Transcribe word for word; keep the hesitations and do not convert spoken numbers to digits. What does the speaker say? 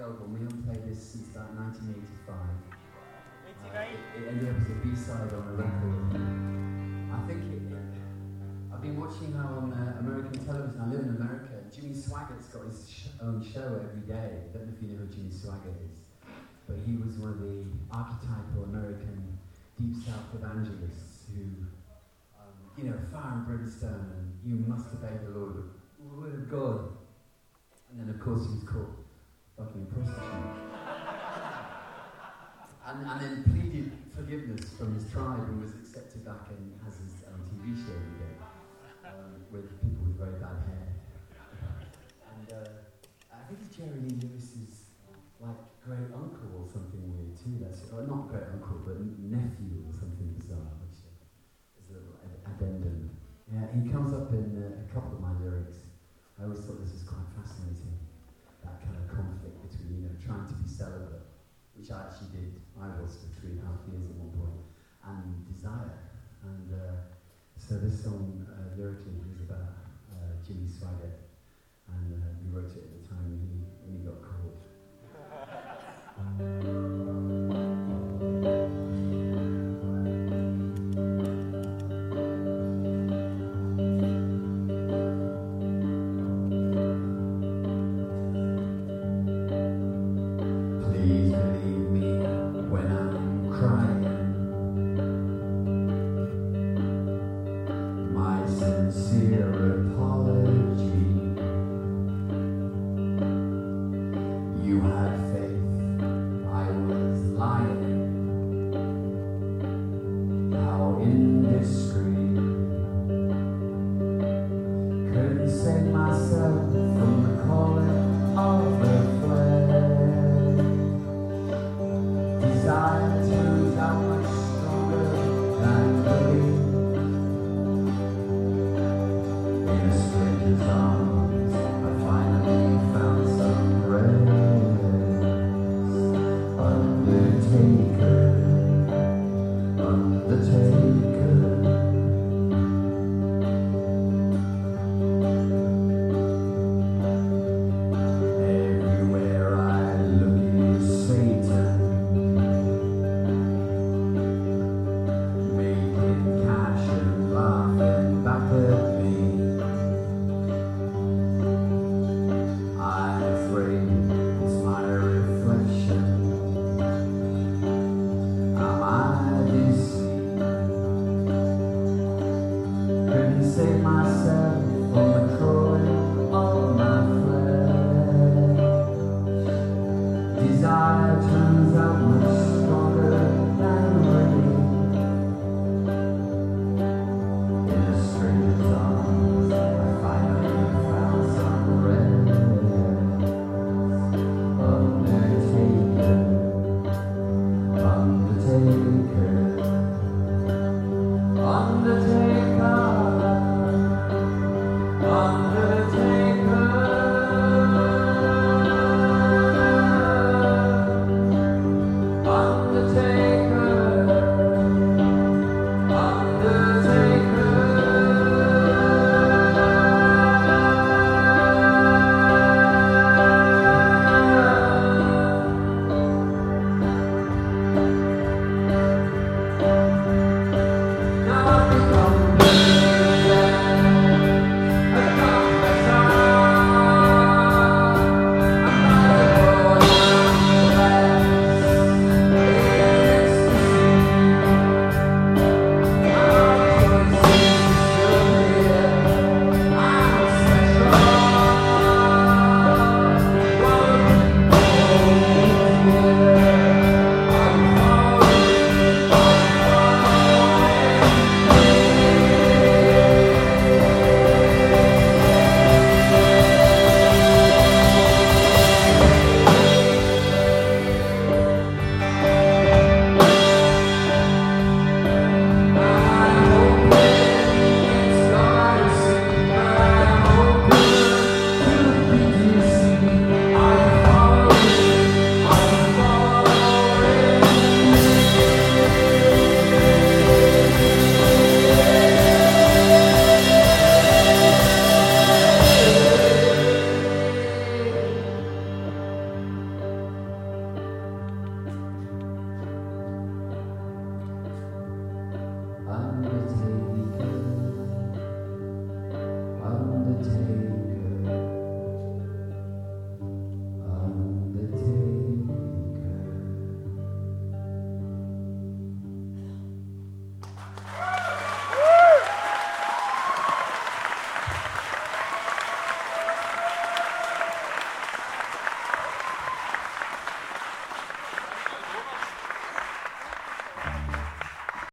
album. We haven't played this since about nineteen eighty-five. Uh, it, it ended up as a B-side on a record. I think it, it, I've been watching how on uh, American television, I live in America, Jimmy Swaggart's got his sh- own show every day. I don't know if you know who Jimmy Swaggart is, but he was one of the archetypal American Deep South evangelists who, um, you know, fire and brimstone and you must obey the Lord, the word of God. And then of course he was caught fucking a prostitute. and, and then pleaded forgiveness from his tribe and was accepted back and has his own T V show every day um, with people with very bad hair. And uh, I think Jerry Lee Lewis's like great uncle or something weird too. That's or not great uncle, but nephew or something bizarre, which is a little ad- addendum. Yeah, he comes up in uh, a couple of my lyrics. I always thought this was quite fascinating. That kind of conflict between, you know, trying to be celibate, which I actually did. I was for three and a half years at one point, and desire. And uh, so this song uh, lyrically is about uh, Jimmy Swaggart